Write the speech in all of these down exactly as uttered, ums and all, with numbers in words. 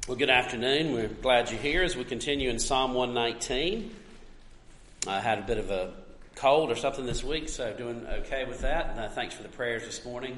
Well, good afternoon. We're glad you're here as we continue in Psalm one nineteen. I had a bit of a cold or something this week, so doing okay with that. And uh, thanks for the prayers this morning.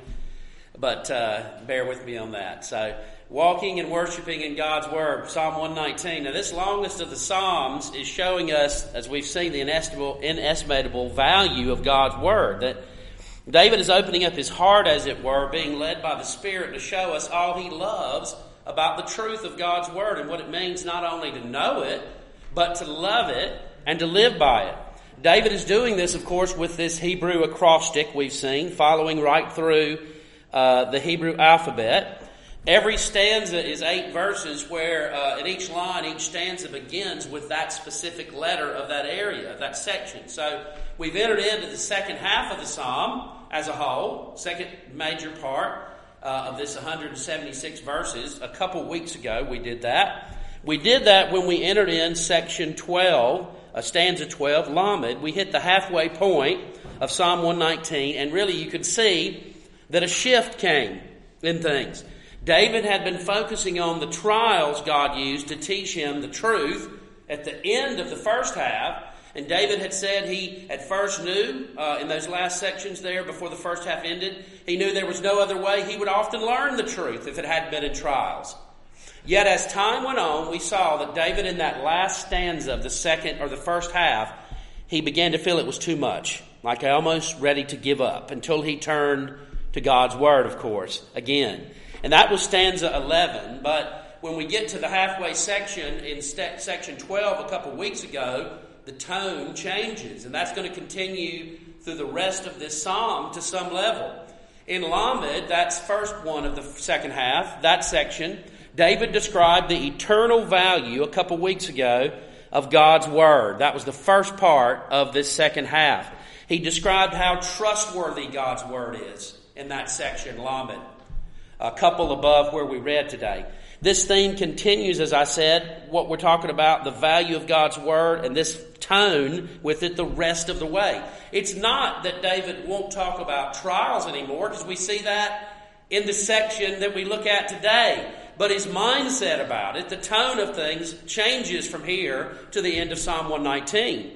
But uh, bear with me on that. So, walking and worshiping in God's Word, Psalm one nineteen. Now, this longest of the Psalms is showing us, as we've seen, the inestimable, inestimable value of God's Word. That David is opening up his heart, as it were, being led by the Spirit to show us all he loves about the truth of God's Word and what it means not only to know it, but to love it and to live by it. David is doing this, of course, with this Hebrew acrostic we've seen, following right through uh, the Hebrew alphabet. Every stanza is eight verses where uh, in each line, each stanza begins with that specific letter of that area, of that section. So we've entered into the second half of the psalm as a whole, second major part uh, of this one hundred seventy-six verses. A couple weeks ago we did that. We did that when we entered in section twelve, uh, stanza twelve, Lamed. We hit the halfway point of Psalm one nineteen, and really you could see that a shift came in things. David had been focusing on the trials God used to teach him the truth at the end of the first half. And David had said he at first knew, uh, in those last sections there before the first half ended, he knew there was no other way. He would often learn the truth if it hadn't been in trials. Yet as time went on, we saw that David in that last stanza of the second or the first half, he began to feel it was too much, like almost ready to give up, until he turned to God's Word, of course, again. And that was stanza eleven. But when we get to the halfway section in st- section twelve a couple weeks ago, the tone changes. And that's going to continue through the rest of this psalm to some level. In Lamed, that's first one of the second half, that section, David described the eternal value a couple weeks ago of God's Word. That was the first part of this second half. He described how trustworthy God's Word is in that section, Lamed. A couple above where we read today. This theme continues, as I said, what we're talking about, the value of God's Word, and this tone with it the rest of the way. It's not that David won't talk about trials anymore, because we see that in the section that we look at today. But his mindset about it, the tone of things, changes from here to the end of Psalm one nineteen.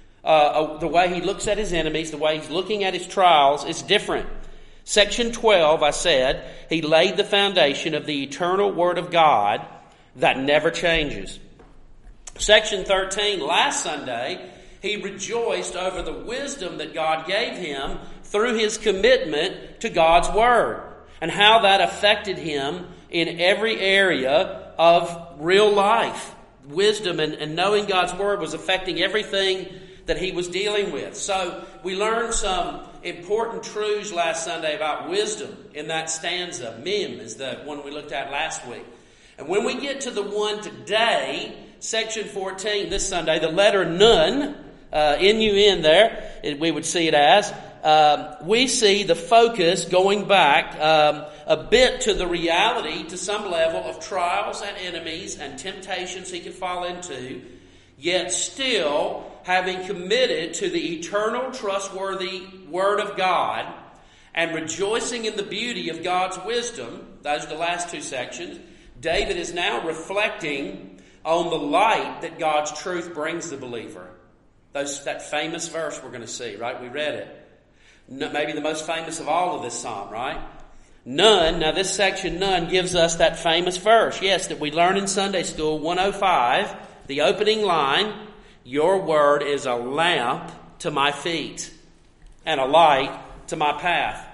Uh, the way he looks at his enemies, the way he's looking at his trials is different. Section twelve, I said, he laid the foundation of the eternal Word of God that never changes. Section thirteen, last Sunday, he rejoiced over the wisdom that God gave him through his commitment to God's Word, and how that affected him in every area of real life. Wisdom and, and knowing God's Word was affecting everything that he was dealing with. So we learned some important truths last Sunday about wisdom in that stanza. Mem is the one we looked at last week. And when we get to the one today, section fourteen, this Sunday, the letter Nun, uh, N U N there, it, we would see it as, um, we see the focus going back um, a bit to the reality, to some level, of trials and enemies and temptations he could fall into, yet still having committed to the eternal, trustworthy Word of God and rejoicing in the beauty of God's wisdom. Those are the last two sections. David is now reflecting on the light that God's truth brings the believer. Those, that famous verse we're going to see, right? We read it. No, maybe the most famous of all of this psalm, right? None, now this section, None, gives us that famous verse, yes, that we learn in Sunday School, one oh five, the opening line, your word is a lamp to my feet and a light to my path.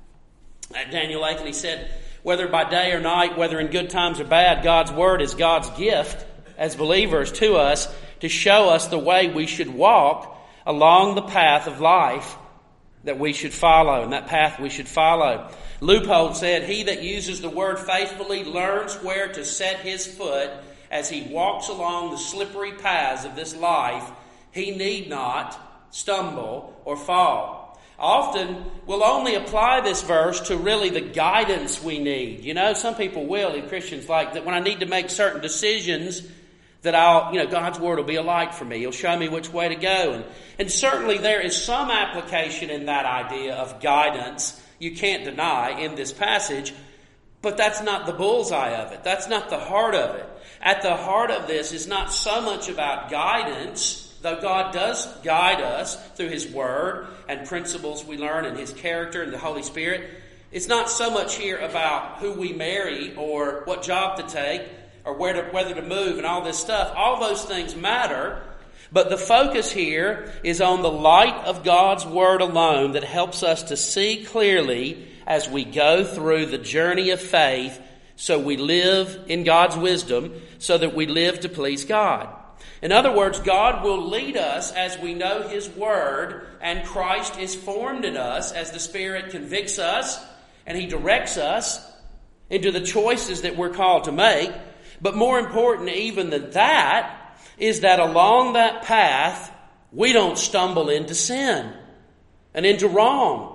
Daniel Akeley said, whether by day or night, whether in good times or bad, God's Word is God's gift as believers to us to show us the way we should walk along the path of life that we should follow, and that path we should follow. Leupold said, he that uses the Word faithfully learns where to set his foot as he walks along the slippery paths of this life. He need not stumble or fall. Often we'll only apply this verse to really the guidance we need. You know, some people will, and Christians like that, when I need to make certain decisions, that I'll, you know, God's Word will be a light for me. He'll show me which way to go. And, and certainly there is some application in that idea of guidance, you can't deny, in this passage. But that's not the bullseye of it. That's not the heart of it. At the heart of this is not so much about guidance, though God does guide us through His Word and principles we learn in His character and the Holy Spirit. It's not so much here about who we marry or what job to take or where to, whether to move and all this stuff. All those things matter. But the focus here is on the light of God's Word alone that helps us to see clearly as we go through the journey of faith, so we live in God's wisdom, so that we live to please God. In other words, God will lead us as we know His Word, and Christ is formed in us as the Spirit convicts us, and He directs us into the choices that we're called to make. But more important even than that is that along that path, we don't stumble into sin and into wrong,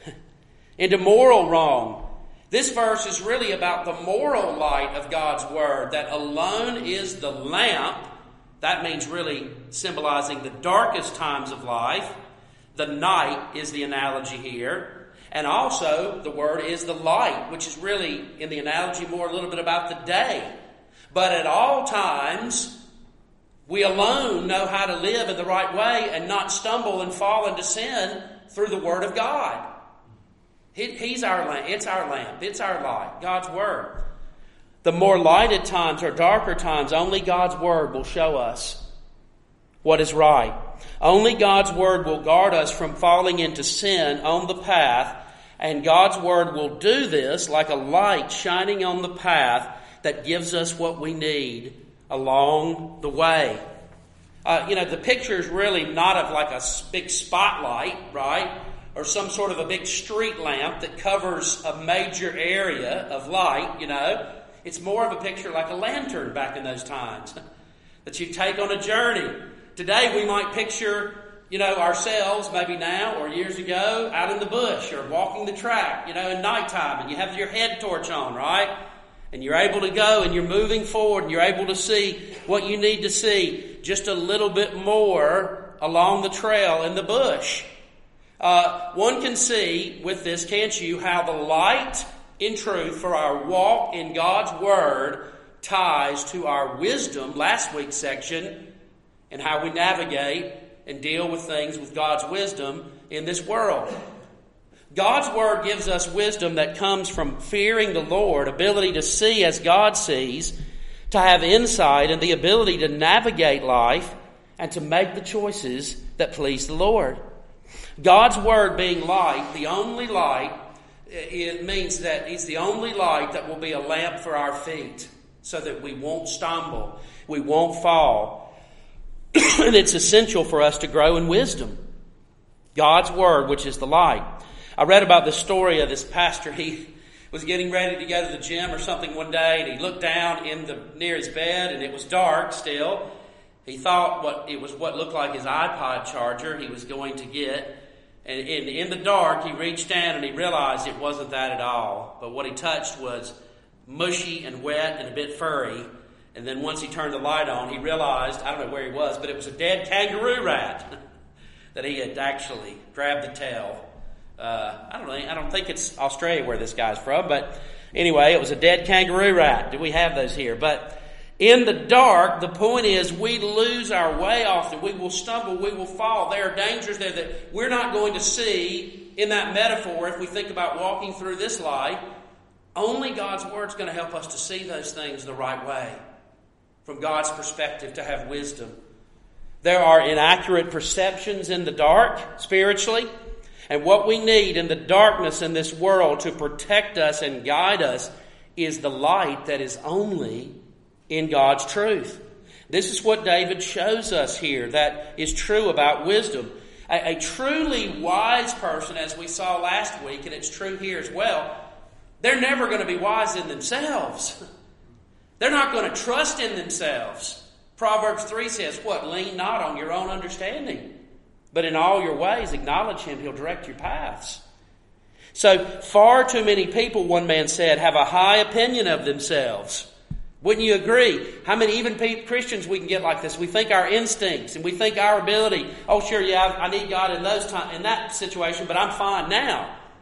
into moral wrong. This verse is really about the moral light of God's Word, that alone is the lamp. That means really symbolizing the darkest times of life. The night is the analogy here. And also, the Word is the light, which is really, in the analogy, more a little bit about the day. But at all times, we alone know how to live in the right way and not stumble and fall into sin through the Word of God. He, he's our lamp. It's our lamp. It's our light. God's Word. The more lighted times or darker times, only God's Word will show us what is right. Only God's Word will guard us from falling into sin on the path, and God's Word will do this like a light shining on the path that gives us what we need along the way. Uh, you know, the picture is really not of like a big spotlight, right? Or some sort of a big street lamp that covers a major area of light, you know. It's more of a picture like a lantern back in those times that you take on a journey. Today we might picture, you know, ourselves maybe now or years ago out in the bush or walking the track, you know, in nighttime, and you have your head torch on, right? And you're able to go and you're moving forward and you're able to see what you need to see just a little bit more along the trail in the bush. Uh, one can see with this, can't you, how the light in truth for our walk in God's Word ties to our wisdom, last week's section, and how we navigate and deal with things with God's wisdom in this world. God's Word gives us wisdom that comes from fearing the Lord, ability to see as God sees, to have insight and the ability to navigate life and to make the choices that please the Lord. God's Word being light, the only light, it means that it's the only light that will be a lamp for our feet so that we won't stumble, we won't fall. And it's essential for us to grow in wisdom. God's Word, which is the light. I read about the story of this pastor. He was getting ready to go to the gym or something one day, and he looked down in the near his bed, and it was dark still. He thought what it was what looked like his iPod charger he was going to get. And in, in the dark, he reached down and he realized it wasn't that at all. But what he touched was mushy and wet and a bit furry. And then once he turned the light on, he realized, I don't know where he was, but it was a dead kangaroo rat that he had actually grabbed the tail. Uh, I don't know, I don't think it's Australia where this guy's from, but anyway, it was a dead kangaroo rat. Do we have those here? But in the dark, the point is we lose our way often. We will stumble, we will fall. There are dangers there that we're not going to see in that metaphor if we think about walking through this life. Only God's Word's going to help us to see those things the right way, from God's perspective, to have wisdom. There are inaccurate perceptions in the dark, spiritually. And what we need in the darkness in this world to protect us and guide us is the light that is only in God's truth. This is what David shows us here that is true about wisdom. A, a truly wise person, as we saw last week, and it's true here as well, they're never going to be wise in themselves. They're not going to trust in themselves. Proverbs three says, what? Lean not on your own understanding, but in all your ways acknowledge Him. He'll direct your paths. So far too many people, one man said, have a high opinion of themselves. Wouldn't you agree? How many even Christians we can get like this? We think our instincts and we think our ability. Oh, sure, yeah, I need God in those time, in that situation, but I'm fine now.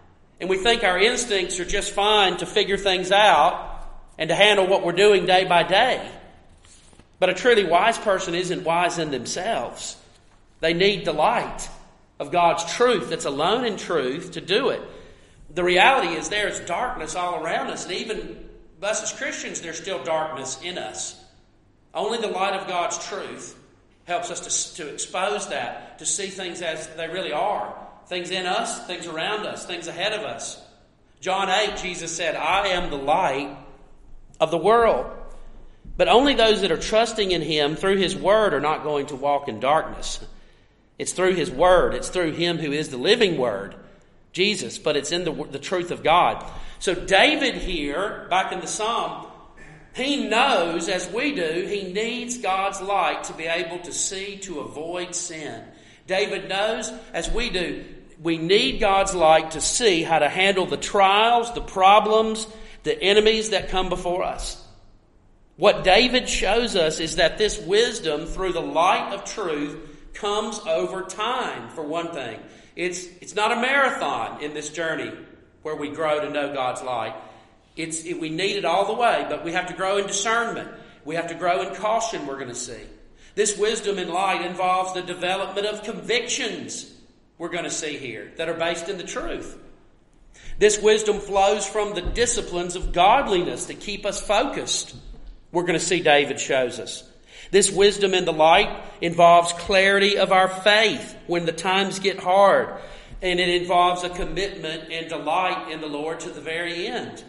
And we think our instincts are just fine to figure things out and to handle what we're doing day by day. But a truly wise person isn't wise in themselves. They need the light of God's truth that's alone in truth to do it. The reality is there is darkness all around us, and even us as Christians, there's still darkness in us. Only the light of God's truth helps us to, to expose that, to see things as they really are. Things in us, things around us, things ahead of us. John eight, Jesus said, I am the light of the world. But only those that are trusting in Him through His Word are not going to walk in darkness. It's through His Word. It's through Him who is the living Word, Jesus. But it's in the, the truth of God. So David here, back in the Psalm, he knows, as we do, he needs God's light to be able to see, to avoid sin. David knows, as we do, we need God's light to see how to handle the trials, the problems, the enemies that come before us. What David shows us is that this wisdom through the light of truth comes over time, for one thing. It's, it's not a marathon in this journey where we grow to know God's light. It's, it, we need it all the way, but we have to grow in discernment. We have to grow in caution, we're going to see. This wisdom and light involves the development of convictions, we're going to see here, that are based in the truth. This wisdom flows from the disciplines of godliness that keep us focused. We're going to see David shows us. This wisdom in the light involves clarity of our faith when the times get hard. And it involves a commitment and delight in the Lord to the very end.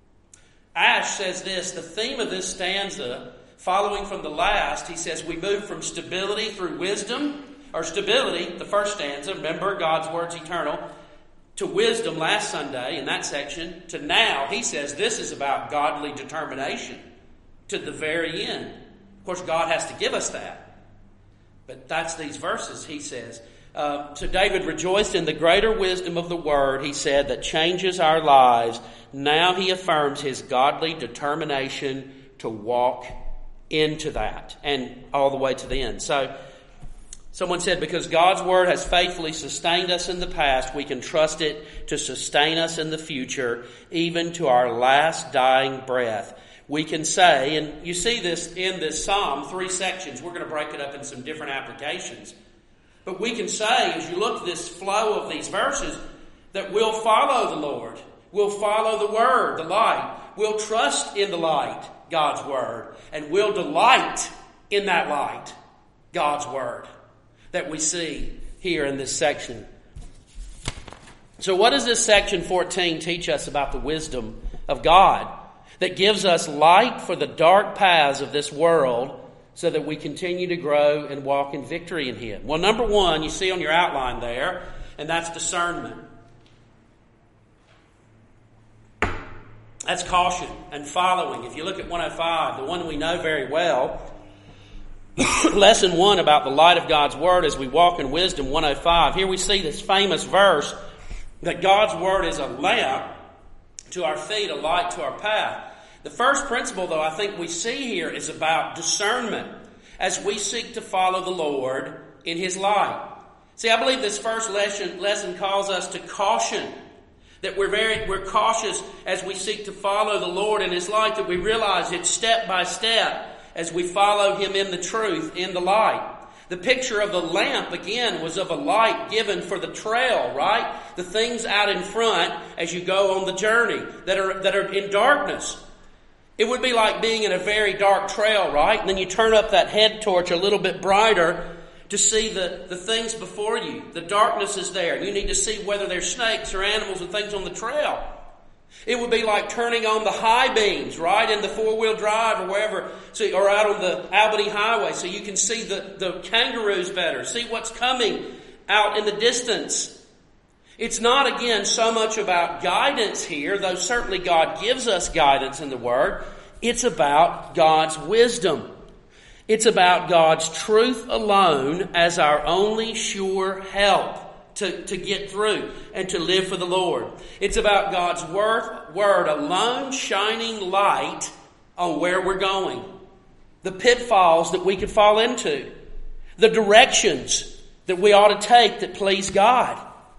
Ash says this, the theme of this stanza, following from the last, he says we move from stability through wisdom, or stability, the first stanza, remember God's word's eternal, to wisdom last Sunday in that section, to now, he says this is about godly determination to the very end. Of course, God has to give us that. But that's these verses, he says. Uh, so David rejoiced in the greater wisdom of the word, he said, that changes our lives. Now he affirms his godly determination to walk into that and all the way to the end. So someone said, because God's word has faithfully sustained us in the past, we can trust it to sustain us in the future, even to our last dying breath. We can say, and you see this in this psalm, three sections. We're going to break it up in some different applications. But we can say, as you look at this flow of these verses, that we'll follow the Lord. We'll follow the Word, the light. We'll trust in the light, God's Word. And we'll delight in that light, God's Word, that we see here in this section. So what does this section fourteen teach us about the wisdom of God that gives us light for the dark paths of this world, so that we continue to grow and walk in victory in Him? Well, number one, you see on your outline there, and that's discernment. That's caution and following. If you look at one oh five, the one we know very well, lesson one about the light of God's Word as we walk in wisdom, one oh five. Here we see this famous verse that God's Word is a lamp to our feet, a light to our path. The first principle, though, I think we see here is about discernment as we seek to follow the Lord in His light. See, I believe this first lesson, lesson calls us to caution, that we're very we're cautious as we seek to follow the Lord in His light, that we realize it's step by step as we follow Him in the truth, in the light. The picture of the lamp, again, was of a light given for the trail, right? The things out in front as you go on the journey that are that are in darkness. It would be like being in a very dark trail, right? And then you turn up that head torch a little bit brighter to see the, the things before you. The darkness is there. You need to see whether there's snakes or animals and things on the trail. It would be like turning on the high beams, right, in the four-wheel drive or wherever, so, or out on the Albany Highway, so you can see the, the kangaroos better, see what's coming out in the distance. It's not, again, so much about guidance here, though certainly God gives us guidance in the Word. It's about God's wisdom. It's about God's truth alone as our only sure help to, to get through and to live for the Lord. It's about God's word, word alone shining light on where we're going, the pitfalls that we could fall into, the directions that we ought to take that please God.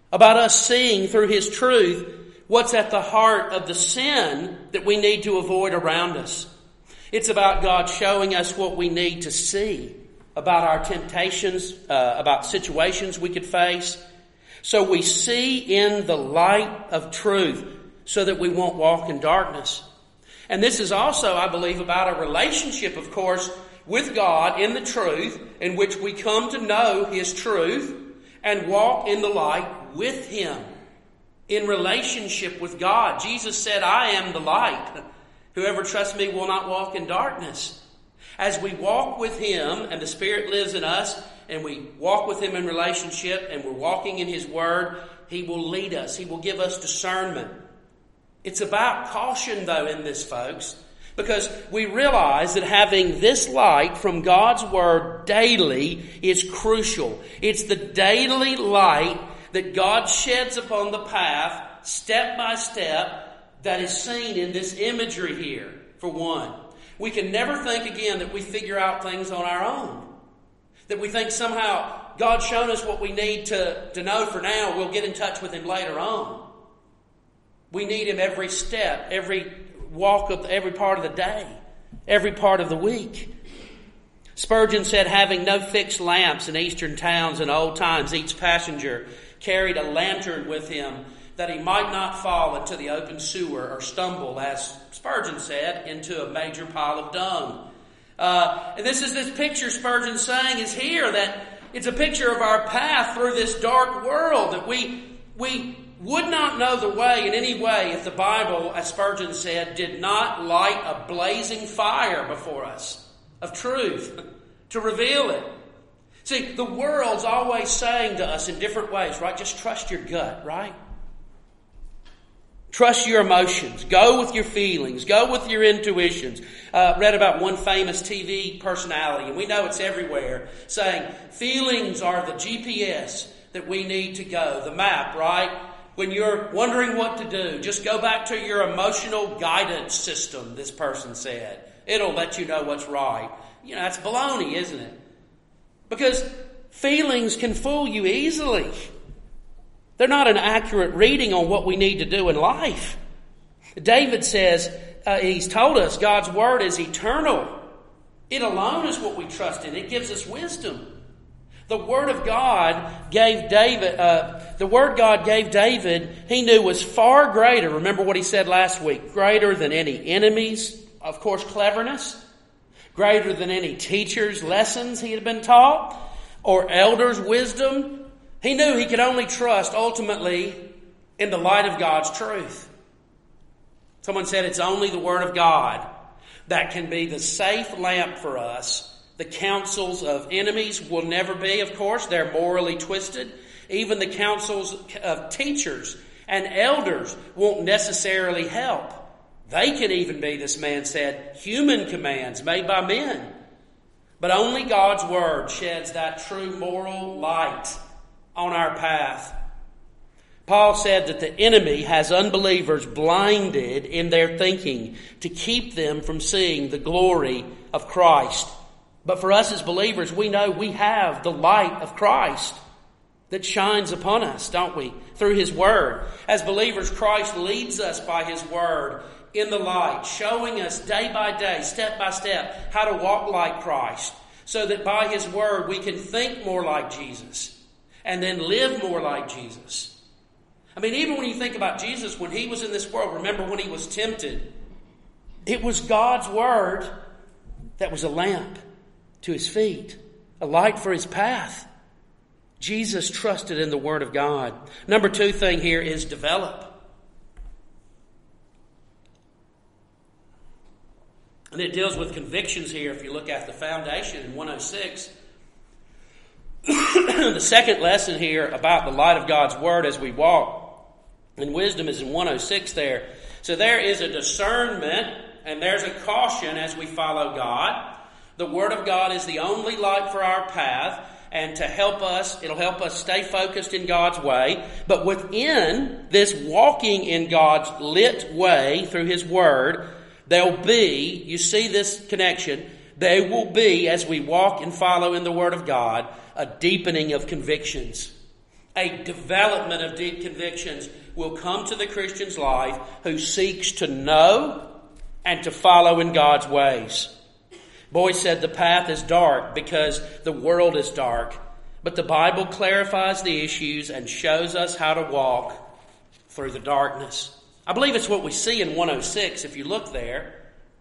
about us seeing through His truth what's at the heart of the sin that we need to avoid around us. It's about God showing us what we need to see about our temptations, uh, about situations we could face. So we see in the light of truth so that we won't walk in darkness. And this is also, I believe, about a relationship, of course, with God in the truth, in which we come to know His truth and walk in the light with Him. In relationship with God. Jesus said, I am the light. Whoever trusts me will not walk in darkness. As we walk with Him and the Spirit lives in us and we walk with Him in relationship and we're walking in His Word, He will lead us. He will give us discernment. It's about caution, though, in this, folks, because we realize that having this light from God's Word daily is crucial. It's the daily light that God sheds upon the path, step by step, that is seen in this imagery here, for one. We can never think again that we figure out things on our own. That we think somehow God's shown us what we need to, to know for now, we'll get in touch with Him later on. We need Him every step, every walk of every part of the day, every part of the week. Spurgeon said, having no fixed lamps in eastern towns in old times, each passenger carried a lantern with him that he might not fall into the open sewer or stumble, as Spurgeon said, into a major pile of dung. Uh, and this is this picture Spurgeon's saying is here, that it's a picture of our path through this dark world, that we, we would not know the way in any way if the Bible, as Spurgeon said, did not light a blazing fire before us of truth to reveal it. See, the world's always saying to us in different ways, right? Just trust your gut, right? Trust your emotions. Go with your feelings. Go with your intuitions. Uh, read about one famous T V personality, and we know it's everywhere, saying feelings are the G P S that we need to go, the map, right? When you're wondering what to do, just go back to your emotional guidance system, this person said. It'll let you know what's right. You know, that's baloney, isn't it? Because feelings can fool you easily. They're not an accurate reading on what we need to do in life. David says, uh, he's told us God's Word is eternal. It alone is what we trust in. It gives us wisdom. The Word of God gave David, uh, the Word God gave David, he knew was far greater. Remember what he said last week, greater than any enemy's, of course, cleverness. Greater than any teacher's lessons he had been taught, or elder's wisdom. He knew he could only trust ultimately in the light of God's truth. Someone said it's only the Word of God that can be the safe lamp for us. The counsels of enemies will never be, of course. They're morally twisted. Even the counsels of teachers and elders won't necessarily help. They can even be, this man said, human commands made by men. But only God's Word sheds that true moral light on our path. Paul said that the enemy has unbelievers blinded in their thinking to keep them from seeing the glory of Christ. But for us as believers, we know we have the light of Christ that shines upon us, don't we? Through His Word. As believers, Christ leads us by His Word in the light, showing us day by day, step by step, how to walk like Christ, so that by His Word we can think more like Jesus and then live more like Jesus. I mean, even when you think about Jesus, when He was in this world, remember when He was tempted, it was God's Word that was a lamp to His feet, a light for His path. Jesus trusted in the Word of God. Number two thing here is develop. And it deals with convictions here. If you look at the foundation in one oh six, the second lesson here about the light of God's Word as we walk in wisdom is in one oh six there. So there is a discernment and there's a caution as we follow God. The Word of God is the only light for our path, and to help us, it'll help us stay focused in God's way. But within this walking in God's lit way through His Word, there'll be, you see this connection, there will be, as we walk and follow in the Word of God, a deepening of convictions. a development of deep convictions will come to the Christian's life who seeks to know and to follow in God's ways. Boyce said the path is dark because the world is dark, but the Bible clarifies the issues and shows us how to walk through the darkness. I believe it's what we see in one oh six if you look there.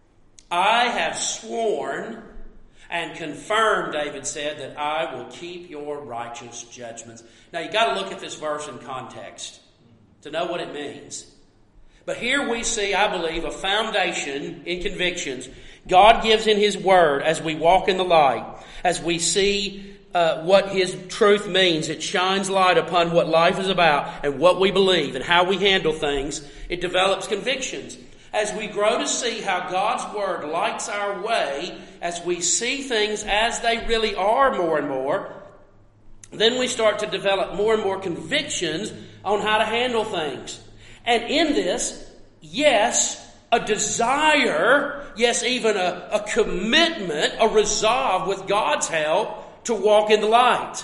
I have sworn and confirmed, David said, that I will keep your righteous judgments. Now you've got to look at this verse in context to know what it means. But here we see, I believe, a foundation in convictions God gives in His Word as we walk in the light, as we see uh, what His truth means. It shines light upon what life is about and what we believe and how we handle things. It develops convictions. As we grow to see how God's Word lights our way, as we see things as they really are more and more, then we start to develop more and more convictions on how to handle things. And in this, yes, a desire, yes, even a, a commitment, a resolve with God's help to walk in the light.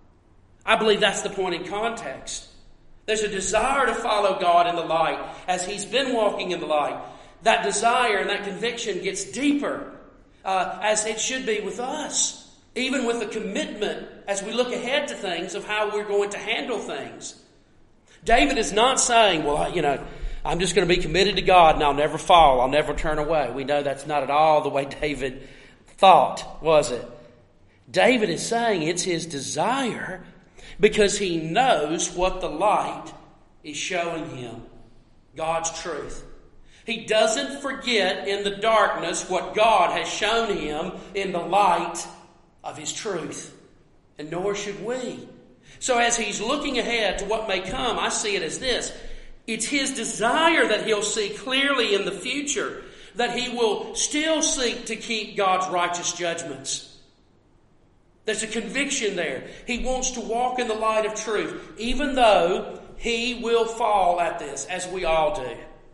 I believe that's the point in context. There's a desire to follow God in the light as He's been walking in the light. That desire and that conviction gets deeper uh, as it should be with us. Even with a commitment as we look ahead to things of how we're going to handle things. David is not saying, well, you know, I'm just going to be committed to God and I'll never fall. I'll never turn away. We know that's not at all the way David thought, was it? David is saying it's his desire because he knows what the light is showing him. God's truth. He doesn't forget in the darkness what God has shown him in the light of His truth. And nor should we. So as he's looking ahead to what may come, I see it as this. It's his desire that he'll see clearly in the future, that he will still seek to keep God's righteous judgments. There's a conviction there. He wants to walk in the light of truth, even though he will fall at this, as we all do.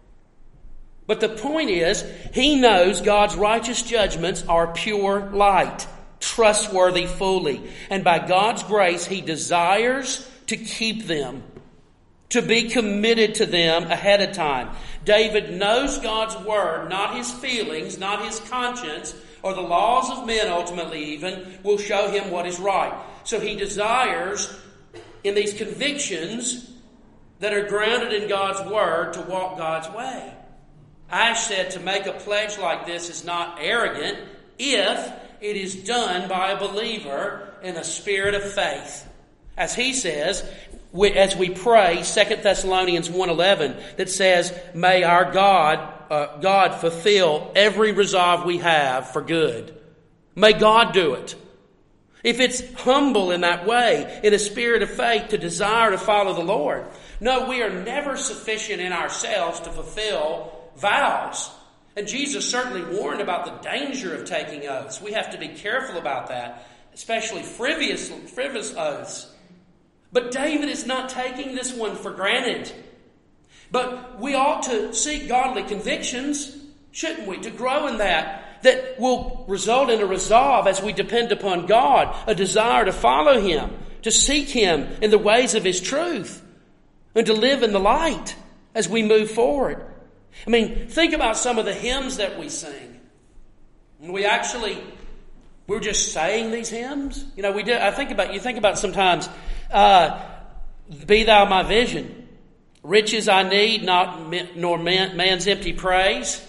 But the point is, he knows God's righteous judgments are pure light, trustworthy fully. And by God's grace, he desires to keep them, to be committed to them ahead of time. David knows God's word, not his feelings, not his conscience, or the laws of men ultimately even, will show him what is right. So he desires, in these convictions that are grounded in God's word, to walk God's way. Ash said to make a pledge like this is not arrogant if it is done by a believer in a spirit of faith. As he says, as we pray, Second Thessalonians one eleven, that says, may our God, uh, God fulfill every resolve we have for good. May God do it. If it's humble in that way, in a spirit of faith to desire to follow the Lord. No, we are never sufficient in ourselves to fulfill vows. And Jesus certainly warned about the danger of taking oaths. We have to be careful about that, especially frivolous, frivolous oaths. But David is not taking this one for granted. But we ought to seek godly convictions, shouldn't we, to grow in that, that will result in a resolve as we depend upon God, a desire to follow Him, to seek Him in the ways of His truth, and to live in the light as we move forward. I mean, think about some of the hymns that we sing. And we actually, we're just saying these hymns. You know, we do. I think about, you think about sometimes, uh, be thou my vision. Riches I need, not nor man, man's empty praise.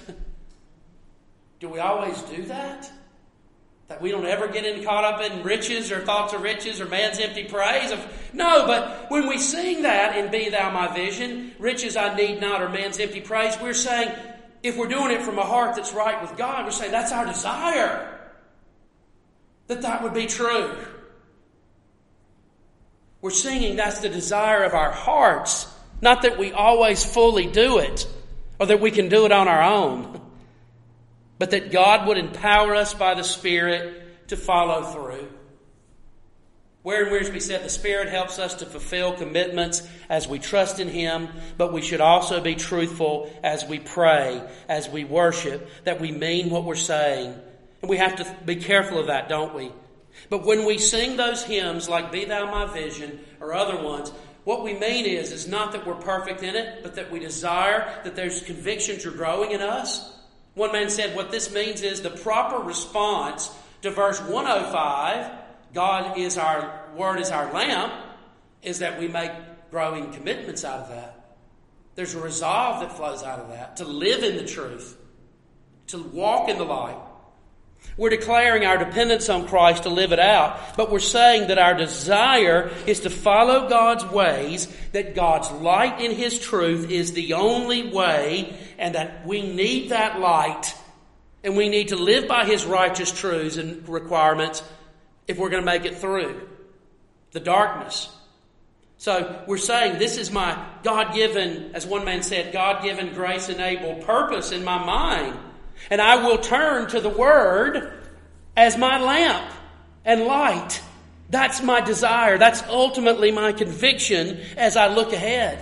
Do we always do that? That we don't ever get in, caught up in riches or thoughts of riches or man's empty praise? Of, no, but when we sing that in Be Thou My Vision, riches I need not or man's empty praise, we're saying, if we're doing it from a heart that's right with God, we're saying that's our desire. That that would be true. We're singing that's the desire of our hearts. Not that we always fully do it or that we can do it on our own. But that God would empower us by the Spirit to follow through. Warren Wiersbe said the Spirit helps us to fulfill commitments as we trust in Him, but we should also be truthful as we pray, as we worship, that we mean what we're saying. And we have to be careful of that, don't we? But when we sing those hymns like Be Thou My Vision or other ones, what we mean is, is not that we're perfect in it, but that we desire that those convictions are growing in us. One man said what this means is the proper response to verse one oh five, God is our word is our lamp, is that we make growing commitments out of that. There's a resolve that flows out of that, to live in the truth, to walk in the light. We're declaring our dependence on Christ to live it out, but we're saying that our desire is to follow God's ways, that God's light in His truth is the only way, and that we need that light, and we need to live by His righteous truths and requirements if we're going to make it through the darkness. So we're saying this is my God-given, as one man said, God-given grace-enabled purpose in my mind. And I will turn to the Word as my lamp and light. That's my desire. That's ultimately my conviction as I look ahead.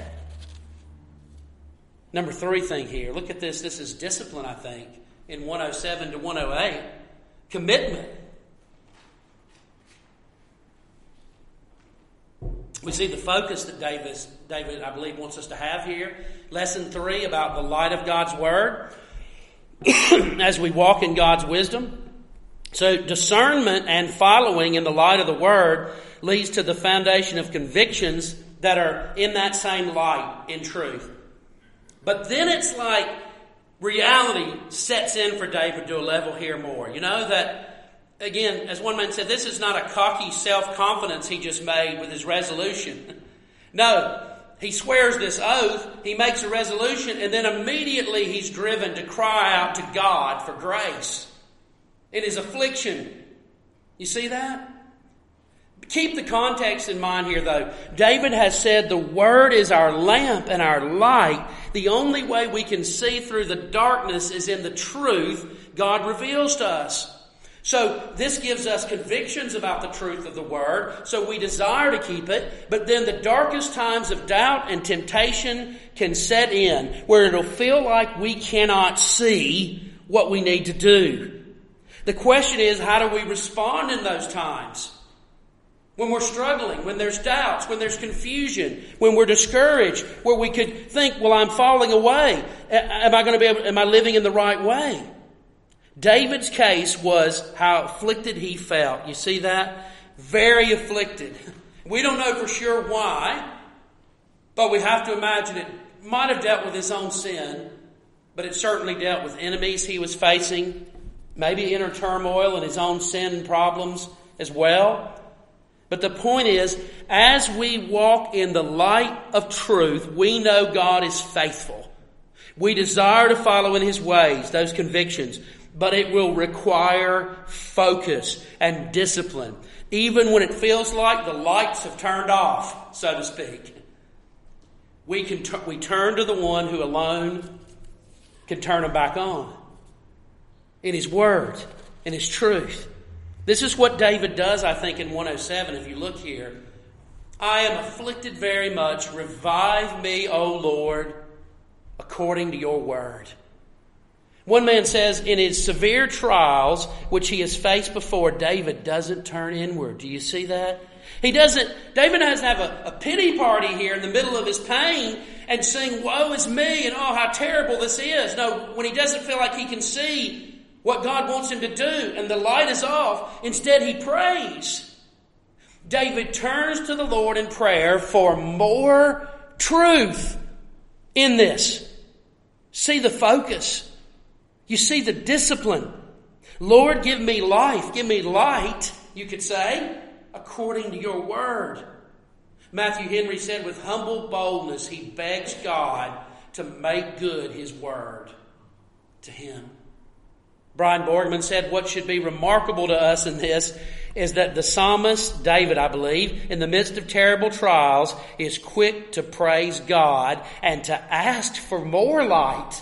Number three thing here. Look at this. This is discipline, I think, in one oh seven to one oh eight. Commitment. We see the focus that David, David, I believe, wants us to have here. Lesson three about the light of God's Word as we walk in God's wisdom. So discernment and following in the light of the Word leads to the foundation of convictions that are in that same light in truth. But then it's like reality sets in for David to a level here more. You know that, again, as one man said, this is not a cocky self-confidence he just made with his resolution. No, he swears this oath, he makes a resolution, and then immediately he's driven to cry out to God for grace in his affliction. You see that? Keep the context in mind here, though. David has said the Word is our lamp and our light. The only way we can see through the darkness is in the truth God reveals to us. So this gives us convictions about the truth of the Word, so we desire to keep it, but then the darkest times of doubt and temptation can set in, where it'll feel like we cannot see what we need to do. The question is, how do we respond in those times? When we're struggling, when there's doubts, when there's confusion, when we're discouraged, where we could think, well, I'm falling away. Am I going to be able, am I living in the right way? David's case was how afflicted he felt. You see that? Very afflicted. We don't know for sure why, but we have to imagine it might have dealt with his own sin, but it certainly dealt with enemies he was facing, maybe inner turmoil and his own sin and problems as well. But the point is, as we walk in the light of truth, we know God is faithful. We desire to follow in His ways, those convictions, but it will require focus and discipline, even when it feels like the lights have turned off, so to speak. We can t- we turn to the one who alone can turn them back on in His Word, in His truth. This is what David does, I think, in one oh seven. If you look here, I am afflicted very much. Revive me, O Lord, according to your word. One man says, in his severe trials, which he has faced before, David doesn't turn inward. Do you see that? He doesn't, David doesn't have a, a pity party here in the middle of his pain and sing, woe is me, and oh, how terrible this is. No, when he doesn't feel like he can see what God wants him to do, and the light is off, instead he prays. David turns to the Lord in prayer for more truth in this. See the focus. You see the discipline. Lord, give me life, give me light, you could say, according to your word. Matthew Henry said, with humble boldness, he begs God to make good his word to him. Brian Borgman said what should be remarkable to us in this is that the psalmist, David, I believe, in the midst of terrible trials, is quick to praise God and to ask for more light.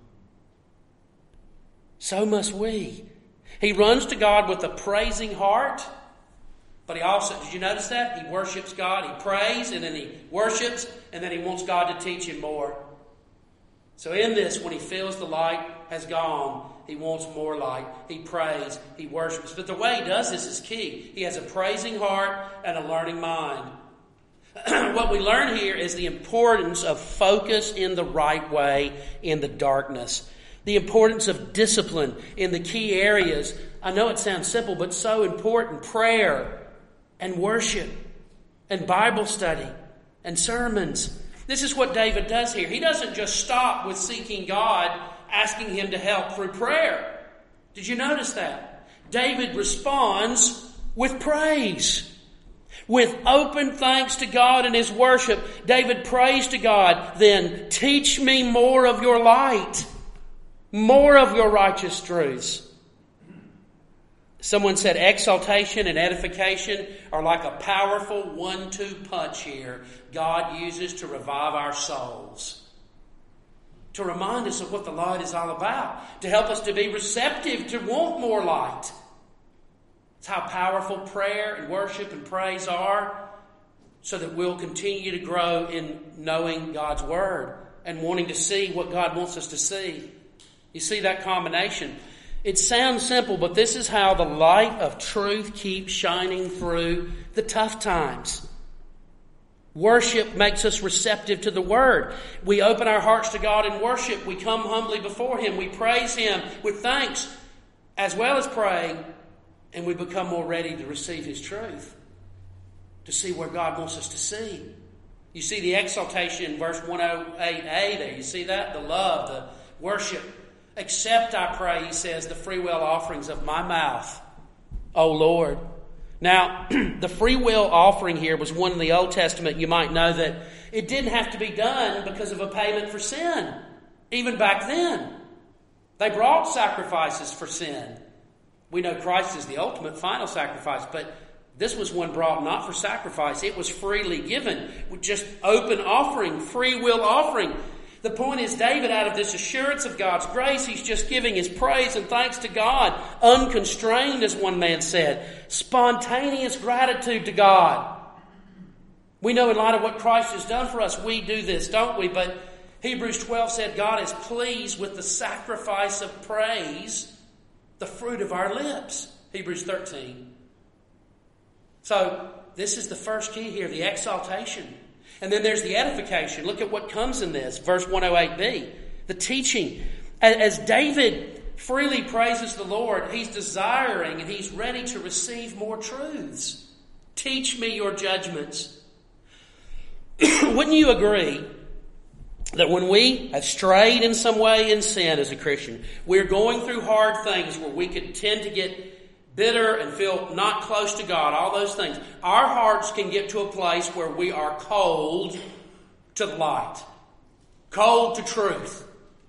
So must we. He runs to God with a praising heart, but he also, did you notice that? He worships God, he prays, and then he worships, and then he wants God to teach him more. So in this, when he feels the light has gone, He wants more light. He prays. He worships. But the way he does this is key. He has a praising heart and a learning mind. What we learn here is the importance of focus in the right way in the darkness. The importance of discipline in the key areas. I know it sounds simple, but so important. Prayer and worship and Bible study and sermons. This is what David does here. He doesn't just stop with seeking God, asking Him to help through prayer. Did you notice that? David responds with praise. With open thanks to God in his worship, David prays to God, then, teach me more of your light, more of your righteous truths. Someone said exaltation and edification are like a powerful one two punch here God uses to revive our souls. To remind us of what the light is all about. To help us to be receptive, to want more light. It's how powerful prayer and worship and praise are, so that we'll continue to grow in knowing God's Word and wanting to see what God wants us to see. You see that combination? It sounds simple, but this is how the light of truth keeps shining through the tough times. Worship makes us receptive to the Word. We open our hearts to God in worship. We come humbly before Him. We praise Him with thanks as well as praying. And we become more ready to receive His truth. To see where God wants us to see. You see the exaltation in verse one oh eight a there. You see that? The love, the worship. Accept, I pray, he says, the freewill offerings of my mouth, O Lord. Now, the freewill offering here was one in the Old Testament. You might know that it didn't have to be done because of a payment for sin. Even back then. They brought sacrifices for sin. We know Christ is the ultimate final sacrifice, but this was one brought not for sacrifice. It was freely given with just open offering, free will offering. The point is, David, out of this assurance of God's grace, he's just giving his praise and thanks to God, unconstrained, as one man said, spontaneous gratitude to God. We know in light of what Christ has done for us, we do this, don't we? But Hebrews twelve said God is pleased with the sacrifice of praise, the fruit of our lips. Hebrews thirteen. So, this is the first key here, the exaltation. And then there's the edification. Look at what comes in this. Verse one oh eight b. The teaching. As David freely praises the Lord, he's desiring and he's ready to receive more truths. Teach me your judgments. Wouldn't you agree that when we have strayed in some way in sin as a Christian, we're going through hard things where we could tend to get bitter and feel not close to God, all those things. Our hearts can get to a place where we are cold to the light. Cold to truth.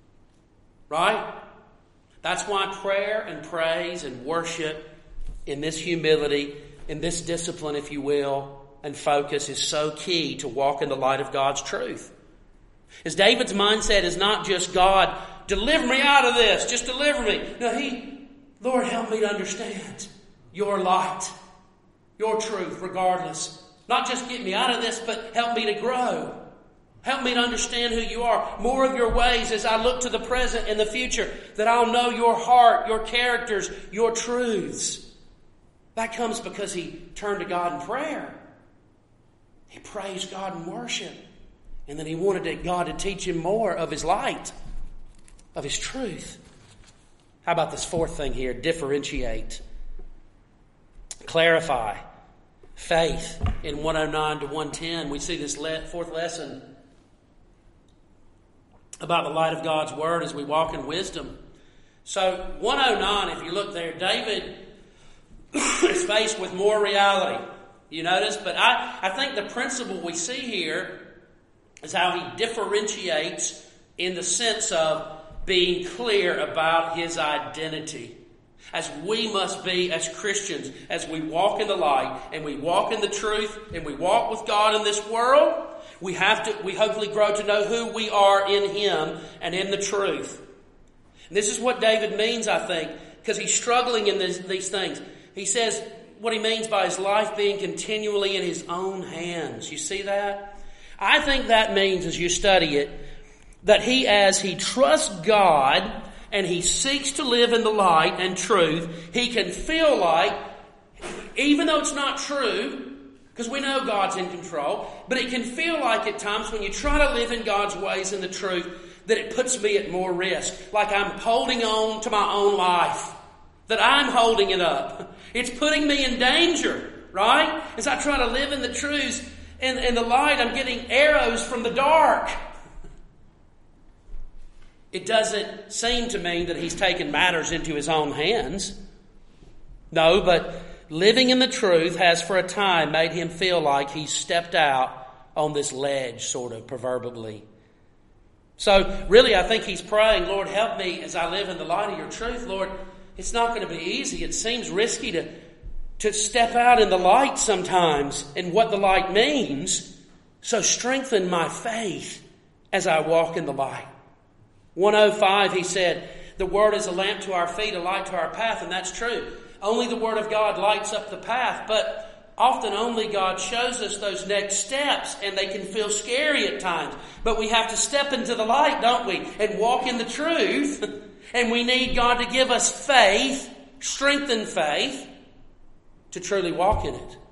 Right? That's why prayer and praise and worship in this humility, in this discipline, if you will, and focus is so key to walk in the light of God's truth. As David's mindset is not just, God, deliver me out of this, just deliver me. No, he, Lord, help me to understand your light, your truth, regardless. Not just get me out of this, but help me to grow. Help me to understand who you are. More of your ways as I look to the present and the future, that I'll know your heart, your characters, your truths. That comes because he turned to God in prayer. He praised God in worship. And then he wanted God to teach him more of his light, of his truth. How about this fourth thing here? Differentiate. Clarify. Faith. In one oh nine to one ten, we see this fourth lesson about the light of God's Word as we walk in wisdom. So, one oh nine, if you look there, David is faced with more reality. You notice? But I, I think the principle we see here is how he differentiates in the sense of being clear about his identity. As we must be as Christians, as we walk in the light and we walk in the truth and we walk with God in this world, we have to, we hopefully grow to know who we are in Him and in the truth. And this is what David means, I think, because he's struggling in this, these things. He says what he means by his life being continually in his own hands. You see that? I think that means, as you study it, that he, as he trusts God and he seeks to live in the light and truth, he can feel like, even though it's not true, because we know God's in control, but it can feel like at times when you try to live in God's ways and the truth, that it puts me at more risk. Like I'm holding on to my own life. That I'm holding it up. It's putting me in danger, right? As I try to live in the truths and, and the light, I'm getting arrows from the dark. It doesn't seem to me that he's taken matters into his own hands. No, but living in the truth has for a time made him feel like he's stepped out on this ledge, sort of, proverbially. So, really, I think he's praying, Lord, help me as I live in the light of your truth. Lord, it's not going to be easy. It seems risky to, to step out in the light sometimes and what the light means. So strengthen my faith as I walk in the light. one oh five, he said, the word is a lamp to our feet, a light to our path, and that's true. Only the word of God lights up the path, but often only God shows us those next steps, and they can feel scary at times. But we have to step into the light, don't we? And walk in the truth. And we need God to give us faith, strengthen faith, to truly walk in it.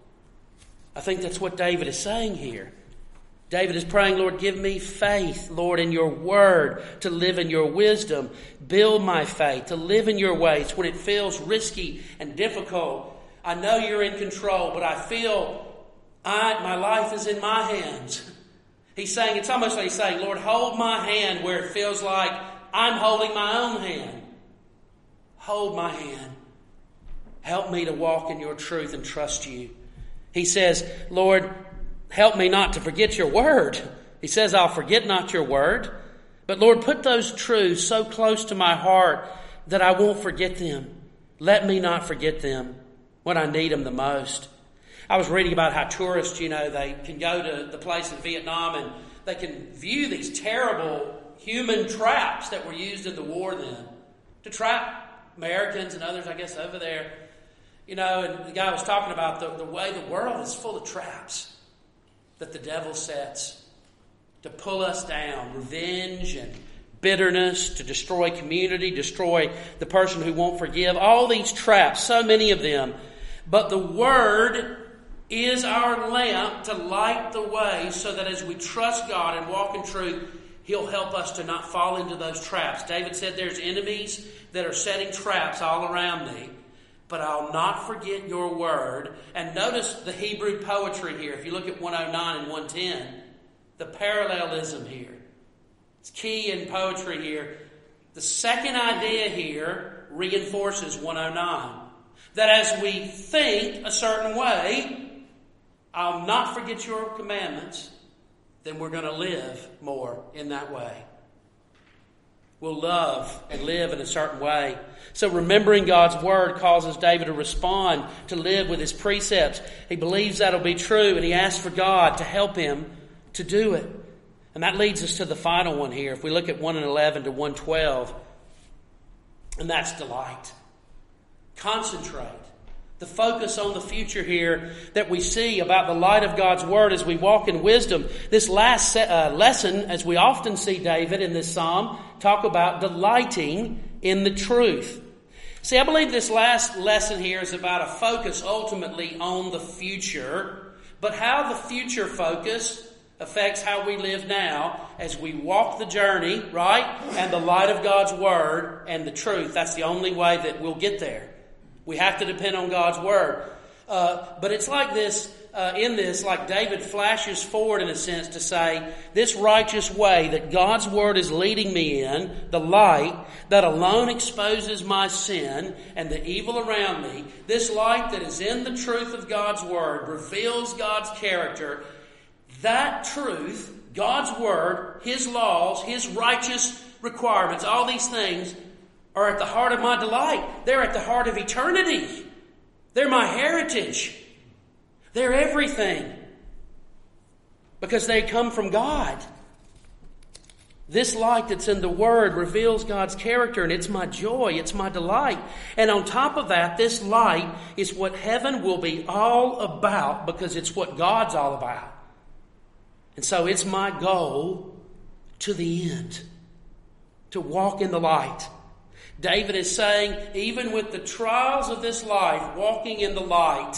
I think that's what David is saying here. David is praying, Lord, give me faith, Lord, in your word, to live in your wisdom. Build my faith, to live in your ways when it feels risky and difficult. I know you're in control, but I feel I, my life is in my hands. He's saying, it's almost like he's saying, Lord, hold my hand where it feels like I'm holding my own hand. Hold my hand. Help me to walk in your truth and trust you. He says, Lord, help me not to forget your word. He says, I'll forget not your word. But Lord, put those truths so close to my heart that I won't forget them. Let me not forget them when I need them the most. I was reading about how tourists, you know, they can go to the place in Vietnam and they can view these terrible human traps that were used in the war then to trap Americans and others, I guess, over there. You know, and the guy was talking about the, the way the world is full of traps that the devil sets to pull us down. Revenge and bitterness, to destroy community, destroy the person who won't forgive. All these traps, so many of them. But the Word is our lamp to light the way so that as we trust God and walk in truth, He'll help us to not fall into those traps. David said there's enemies that are setting traps all around me, but I'll not forget your word. And notice the Hebrew poetry here. If you look at one oh nine and one ten, the parallelism here. It's key in poetry here. The second idea here reinforces one oh nine. That as we think a certain way, I'll not forget your commandments, then we're going to live more in that way. We'll love and live in a certain way. So remembering God's word causes David to respond, to live with his precepts. He believes that'll be true, and he asks for God to help him to do it. And that leads us to the final one here. If we look at one eleven to one twelve, and that's delight. Concentrate. The focus on the future here that we see about the light of God's word as we walk in wisdom. This last uh, lesson, as we often see David in this psalm, talk about delighting in the truth. See, I believe this last lesson here is about a focus ultimately on the future, but how the future focus affects how we live now as we walk the journey, right? And the light of God's word and the truth. That's the only way that we'll get there. We have to depend on God's word. Uh, but it's like this, uh, in this, like David flashes forward in a sense to say, this righteous way that God's word is leading me in, the light that alone exposes my sin and the evil around me, this light that is in the truth of God's word, reveals God's character. That truth, God's word, His laws, His righteous requirements, all these things are at the heart of my delight. They're at the heart of eternity. They're my heritage. They're everything. Because they come from God. This light that's in the Word reveals God's character, and it's my joy, it's my delight. And on top of that, this light is what heaven will be all about, because it's what God's all about. And so it's my goal to the end, to walk in the light. David is saying, even with the trials of this life, walking in the light,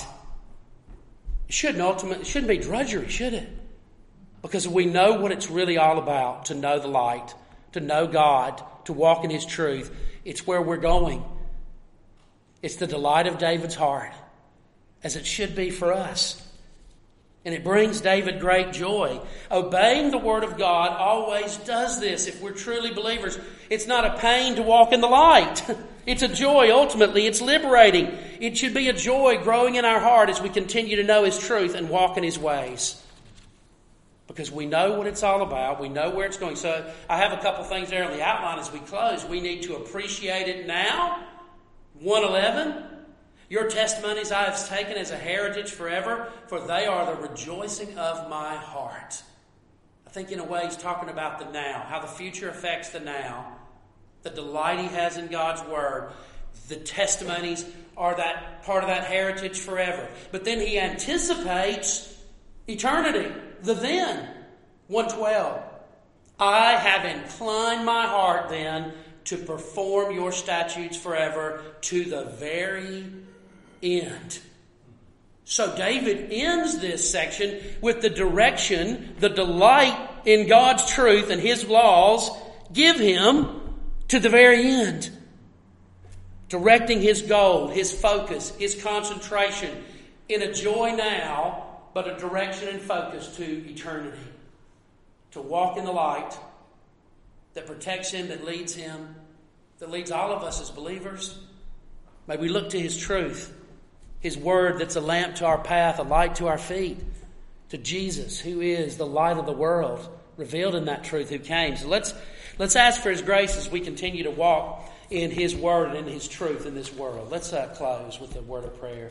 it shouldn't ultimately, it shouldn't be drudgery, should it? Because we know what it's really all about, to know the light, to know God, to walk in His truth. It's where we're going. It's the delight of David's heart, as it should be for us. And it brings David great joy. Obeying the Word of God always does this if we're truly believers. It's not a pain to walk in the light. It's a joy, ultimately. It's liberating. It should be a joy growing in our heart as we continue to know His truth and walk in His ways. Because we know what it's all about. We know where it's going. So I have a couple things there on the outline as we close. We need to appreciate it now. one eleven. Your testimonies I have taken as a heritage forever, for they are the rejoicing of my heart. I think in a way he's talking about the now, how the future affects the now, the delight he has in God's Word. The testimonies are that part of that heritage forever. But then he anticipates eternity, the then. one twelve. I have inclined my heart then to perform your statutes forever to the very end. So David ends this section with the direction, the delight in God's truth and His laws give him to the very end. Directing his goal, his focus, his concentration in a joy now, but a direction and focus to eternity. To walk in the light that protects him, that leads him, that leads all of us as believers. May we look to His truth, His Word that's a lamp to our path, a light to our feet, to Jesus, who is the light of the world, revealed in that truth, who came. So let's let's ask for His grace as we continue to walk in His Word and in His truth in this world. Let's uh, close with a word of prayer.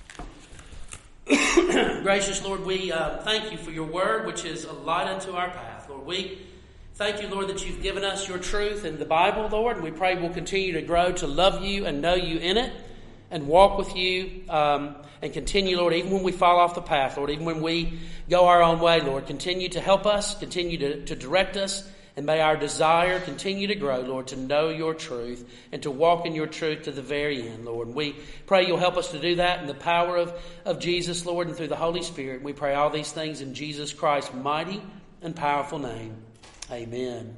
Gracious Lord, we uh, thank You for Your Word, which is a light unto our path. Lord, we thank You, Lord, that You've given us Your truth in the Bible, Lord, and we pray we'll continue to grow to love You and know You in it and walk with You um, and continue, Lord, even when we fall off the path, Lord, even when we go our own way, Lord, continue to help us, continue to, to direct us, and may our desire continue to grow, Lord, to know Your truth and to walk in Your truth to the very end, Lord. And we pray You'll help us to do that in the power of, of Jesus, Lord, and through the Holy Spirit. We pray all these things in Jesus Christ's mighty and powerful name. Amen.